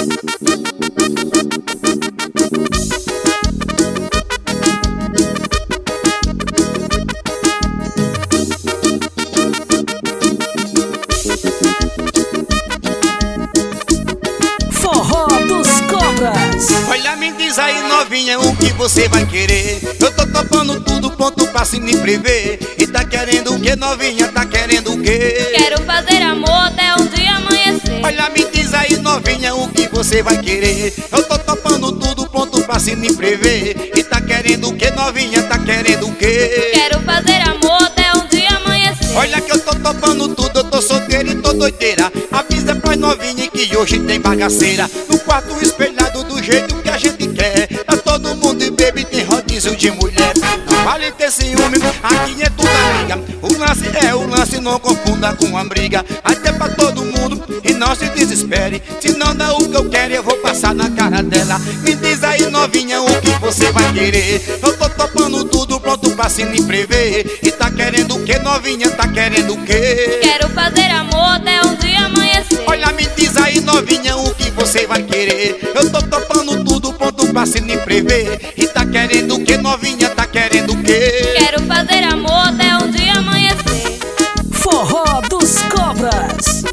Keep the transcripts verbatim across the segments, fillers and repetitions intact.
Forró dos Cobras. Olha, me diz aí, novinha, o que você vai querer? Eu tô topando tudo, ponto pra se me prever. E tá querendo o que, novinha? Tá querendo o quê? Quero fazer amor até o dia amanhecer. Olha, me diz aí, novinha, o que você vai querer? Eu tô topando tudo, ponto pra se me prever. E tá querendo o que, novinha? Tá querendo o quê? Quero fazer amor até o dia amanhecer. Olha que eu tô topando tudo, eu tô solteira e tô doideira. Avisa pras novinha que hoje tem bagaceira. No quarto espelhado do jeito que a gente quer. Tá todo mundo e bebe, tem rodízio de mulher. Não vale ter ciúme, aqui é tudo amiga. O lance é o lance, não confunda com a briga. Até pra todo mundo e não se desespere. Se não dá o que eu quero, eu vou passar na cara dela. Me diz aí, novinha, o que você vai querer? Eu tô topando tudo, pronto pra se me prever. E tá querendo o que, novinha? Tá querendo o quê? Quero fazer amor até o dia amanhecer. Olha, me diz aí, novinha, o que você vai querer? Eu tô topando tudo, pronto pra se me prever. E tá querendo o que, novinha? Tá querendo o quê? Quero fazer amor até o dia amanhecer. Forró dos Cobras.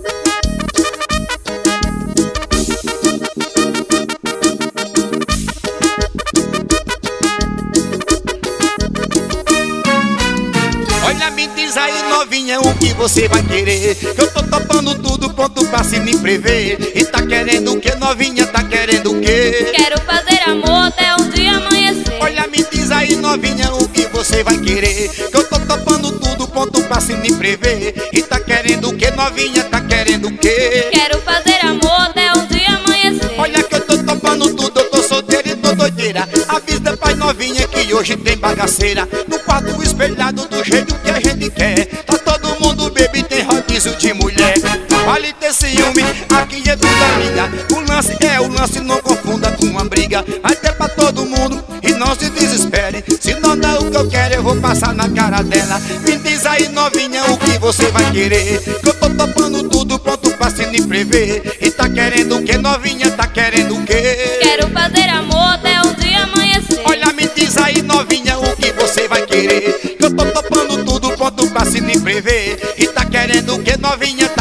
Olha, me diz aí, novinha, o que você vai querer? Eu tô topando tudo, pronto pra se me prever. E tá querendo o que, novinha? Tá querendo o quê? Quero fazer amor até o dia amanhecer. Olha, me diz aí, novinha, o que você vai querer? Que eu tô topando tudo, pronto pra se me prever. E tá querendo o que, novinha? Tá querendo o quê? Quero fazer amor até o dia amanhecer. Olha que eu tô topando tudo, eu tô solteira e tô doideira. Avisa pras novinha que hoje tem bagaceira. No quarto espelhado do jeito que a gente quer. Tá todo mundo bebe, tem rodízio de mulher. Não vale ter ciúme, aqui é tudo amiga. O lance é o lance, não confunda com uma briga. Até pra todo mundo e não se desespere. Se não dá o que eu quero, eu vou passar na cara dela. Me diz aí, novinha, o que você vai querer? Que eu tô topando tudo, pronto pra se me prever. E tá querendo o que, novinha? Tá querendo o quê? Quero fazer amor até o dia amanhecer. Olha, me diz aí, novinha, o que você vai querer? Que eu tô topando tudo, pronto pra se me prever. E tá querendo o que, novinha? Tá